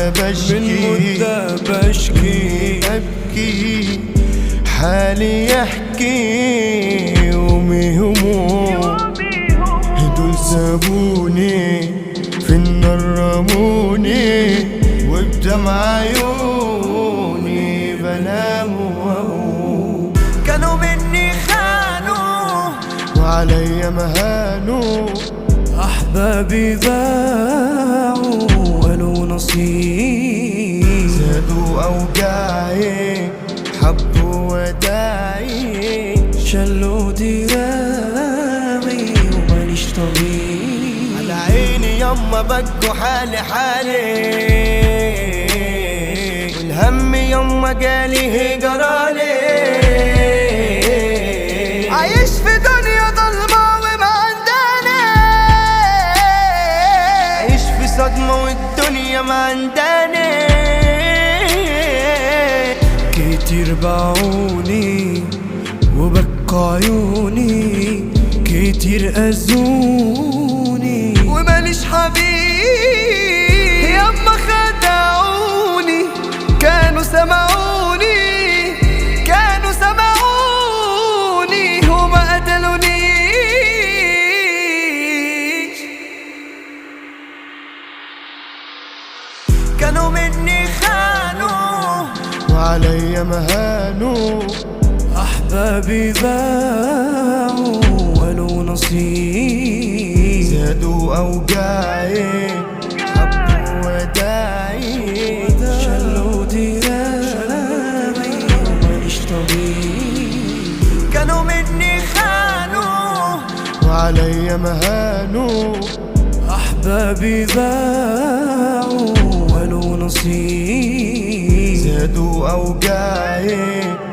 مدة بشكي أبكي حالي يحكي يومي هموم دول سابوني في النار رموني وبدمع عيوني بنام وأقوم. كانوا مني خانوا وعليا مهانوا، أحبابي باعوا قالوا نصيب، زادوا أوجاعي حبوا وداعي، شلوا دراعي وماليش طبيب. على عيني يما بكوا حالي حالي، والهم يما جالي جرالي. عايش في دنيا ضلمة وما عندنا، عايش في صدمة والدنيا ما عندنا. كتير باعوني وبكوا عيوني، كتير أذوني وماليش حبيب. ياما خدعوني كانوا سمعوني، كانوا سمعوني وما قتلونيش. كانوا مني خانوا وعليا مهانوا، أحبابي باعوا قالوا نصيب، زادوا أوجاعي حبوا وداعي، شلوا دراعي وماليش طبيب. كانوا مني خانوا وعليا مهانوا، أحبابي باعوا قالوا نصيب، زادوا أوجاعي